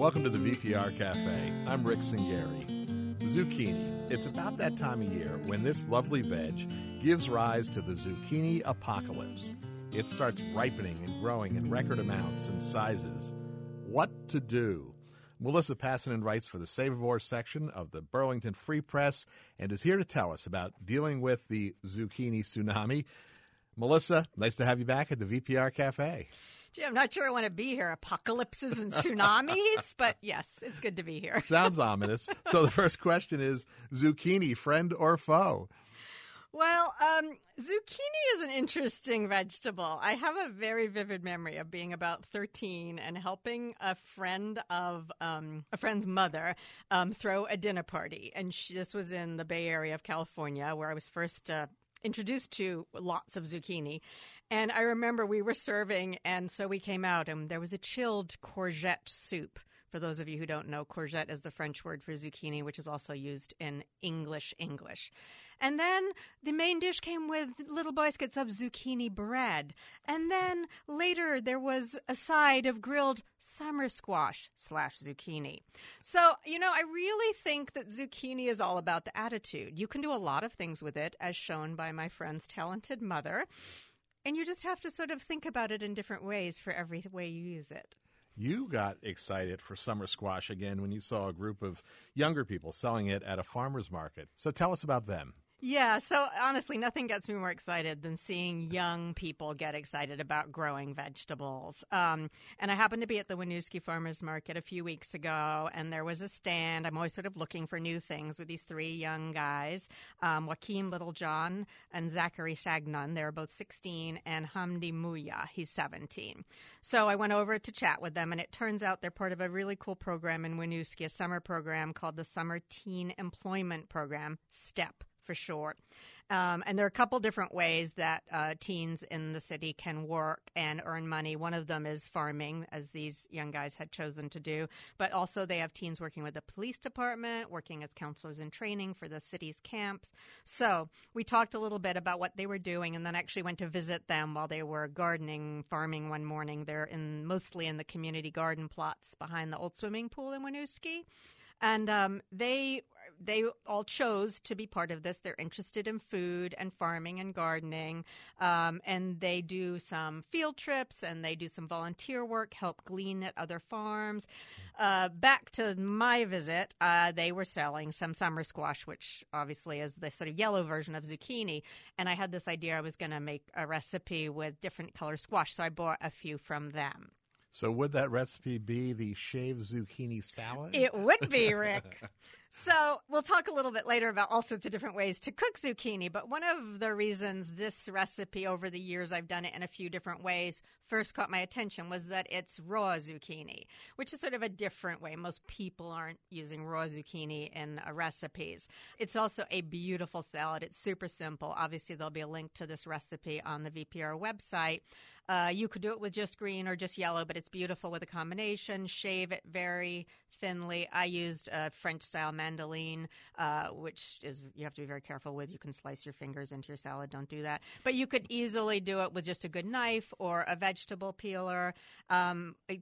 Welcome to the VPR Cafe. I'm Rick Singari. Zucchini. It's about that time of year when this lovely veg gives rise to the zucchini apocalypse. It starts ripening and growing in record amounts and sizes. What to do? Melissa Passanen writes for the Savorvore section of the Burlington Free Press and is here to tell us about dealing with the zucchini tsunami. Melissa, nice to have you back at the VPR Cafe. Gee, I'm not sure I want to be here. Apocalypses and tsunamis, but yes, it's good to be here. Sounds ominous. So the first question is, zucchini, friend or foe? Well, zucchini is an interesting vegetable. I have a very vivid memory of being about 13 and helping a friend's mother throw a dinner party. And this was in the Bay Area of California, where I was first introduced to lots of zucchini. And I remember we were serving, and so we came out, and there was a chilled courgette soup. For those of you who don't know, courgette is the French word for zucchini, which is also used in English. And then the main dish came with little baskets of zucchini bread. And then later there was a side of grilled summer squash / zucchini. So, I really think that zucchini is all about the attitude. You can do a lot of things with it, as shown by my friend's talented mother. And you just have to sort of think about it in different ways for every way you use it. You got excited for summer squash again when you saw a group of younger people selling it at a farmer's market. So tell us about them. Yeah, so honestly, nothing gets me more excited than seeing young people get excited about growing vegetables. And I happened to be at the Winooski Farmers Market a few weeks ago, and there was a stand. I'm always sort of looking for new things with these three young guys, Joaquin Littlejohn and Zachary Shagnon. They're both 16, and Hamdi Muya, he's 17. So I went over to chat with them, and it turns out they're part of a really cool program in Winooski, a summer program called the Summer Teen Employment Program, STEP. For short. And there are a couple different ways that teens in the city can work and earn money. One of them is farming, as these young guys had chosen to do. But also they have teens working with the police department, working as counselors in training for the city's camps. So we talked a little bit about what they were doing, and then actually went to visit them while they were gardening, farming one morning. They're mostly in the community garden plots behind the old swimming pool in Winooski. And they all chose to be part of this. They're interested in food and farming and gardening. And they do some field trips, and they do some volunteer work, help glean at other farms. Back to my visit, they were selling some summer squash, which obviously is the sort of yellow version of zucchini. And I had this idea I was going to make a recipe with different color squash, so I bought a few from them. So would that recipe be the shaved zucchini salad? It would be, Rick. So we'll talk a little bit later about all sorts of different ways to cook zucchini. But one of the reasons this recipe, over the years I've done it in a few different ways, first caught my attention was that it's raw zucchini, which is sort of a different way. Most people aren't using raw zucchini in recipes. It's also a beautiful salad. It's super simple. Obviously, there'll be a link to this recipe on the VPR website. You could do it with just green or just yellow, but it's beautiful with a combination. Shave it very thinly. I used a French-style mandoline, which is you have to be very careful with. You can slice your fingers into your salad. Don't do that. But you could easily do it with just a good knife or a vegetable peeler. A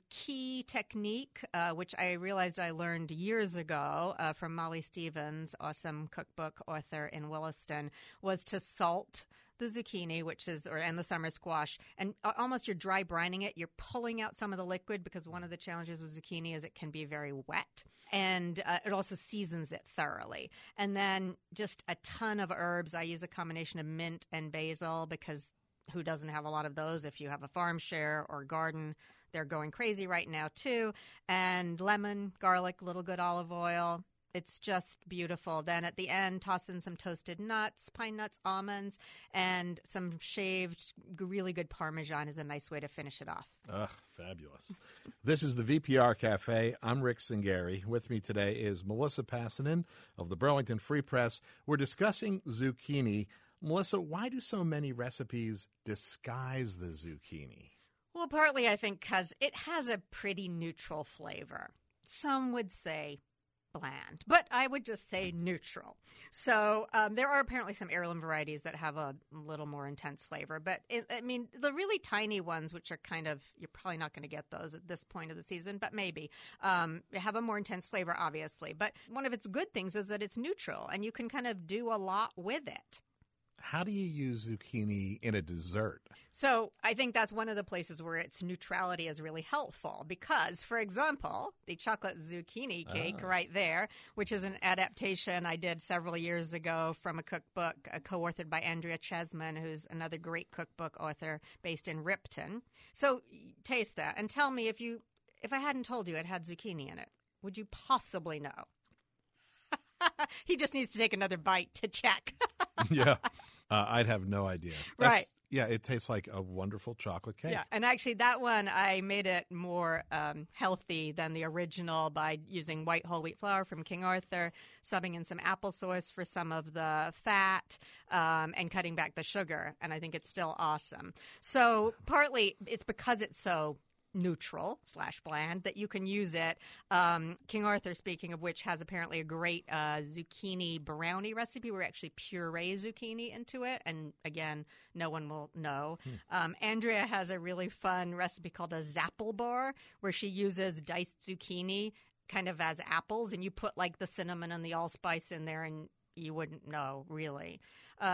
key technique, which I realized I learned years ago from Molly Stevens, awesome cookbook author in Williston, was to salt the zucchini, and the summer squash, and almost you're dry brining it. You're pulling out some of the liquid, because one of the challenges with zucchini is it can be very wet, and it also seasons it thoroughly. And then just a ton of herbs. I use a combination of mint and basil, because who doesn't have a lot of those? If you have a farm share or garden, they're going crazy right now too. And lemon, garlic, little good olive oil. It's just beautiful. Then at the end, toss in some toasted nuts, pine nuts, almonds, and some shaved, really good Parmesan is a nice way to finish it off. Ugh, fabulous. This is the VPR Cafe. I'm Rick Singari. With me today is Melissa Passanen of the Burlington Free Press. We're discussing zucchini. Melissa, why do so many recipes disguise the zucchini? Well, partly I think because it has a pretty neutral flavor. Some would say bland, but I would just say neutral. So there are apparently some heirloom varieties that have a little more intense flavor, but the really tiny ones, which are kind of, you're probably not going to get those at this point of the season, but maybe, have a more intense flavor, obviously. But one of its good things is that it's neutral, and you can kind of do a lot with it. How do you use zucchini in a dessert? So I think that's one of the places where its neutrality is really helpful because, for example, the chocolate zucchini cake right there, which is an adaptation I did several years ago from a cookbook co-authored by Andrea Chesman, who's another great cookbook author based in Ripton. So taste that and tell me if I hadn't told you it had zucchini in it, would you possibly know? He just needs to take another bite to check. Yeah. I'd have no idea. Right. Yeah, it tastes like a wonderful chocolate cake. Yeah, and actually that one, I made it more healthy than the original by using white whole wheat flour from King Arthur, subbing in some applesauce for some of the fat, and cutting back the sugar. And I think it's still awesome. So partly it's because it's so neutral/bland that you can use it. King Arthur, speaking of which, has apparently a great zucchini brownie recipe where we actually puree zucchini into it, and again, no one will know. Andrea has a really fun recipe called a Zapple bar where she uses diced zucchini kind of as apples, and you put like the cinnamon and the allspice in there, and you wouldn't know really.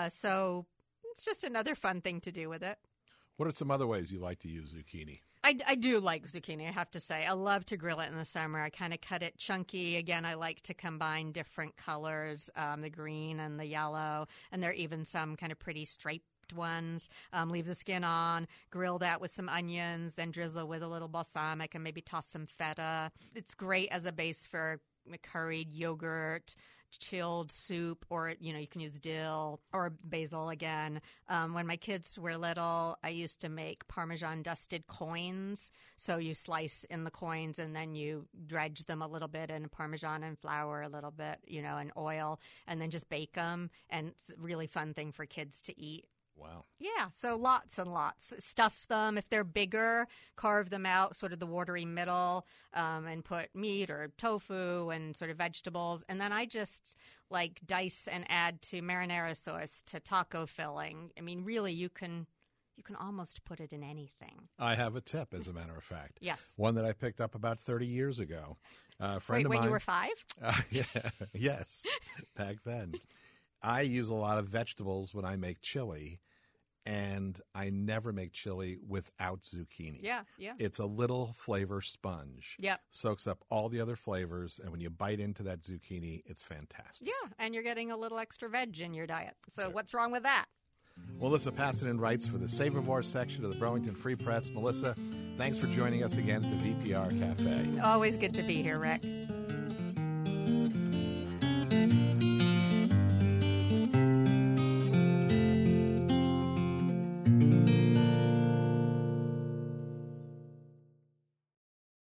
So it's just another fun thing to do with it. What are some other ways you like to use zucchini? I do like zucchini, I have to say. I love to grill it in the summer. I kind of cut it chunky. Again, I like to combine different colors, the green and the yellow, and there are even some kind of pretty striped ones. Leave the skin on, grill that with some onions, then drizzle with a little balsamic and maybe toss some feta. It's great as a base for curried yogurt, chilled soup, or you can use dill or basil again. When my kids were little, I used to make Parmesan dusted coins. So you slice in the coins and then you dredge them a little bit in Parmesan and flour a little bit, and oil, and then just bake them. And it's a really fun thing for kids to eat. Wow. Yeah, so lots and lots. Stuff them. If they're bigger, carve them out, sort of the watery middle, and put meat or tofu and sort of vegetables. And then I just dice and add to marinara sauce, to taco filling. I mean, really, you can almost put it in anything. I have a tip, as a matter of fact. Yes. One that I picked up about 30 years ago. A friend of mine, when you were 5? Yeah, yes, back then. I use a lot of vegetables when I make chili. And I never make chili without zucchini. Yeah. It's a little flavor sponge. Yep. Soaks up all the other flavors, and when you bite into that zucchini, it's fantastic. Yeah, and you're getting a little extra veg in your diet. So what's wrong with that? Melissa Passanen writes for the Save-A-More section of the Burlington Free Press. Melissa, thanks for joining us again at the VPR Cafe. Always good to be here, Rick.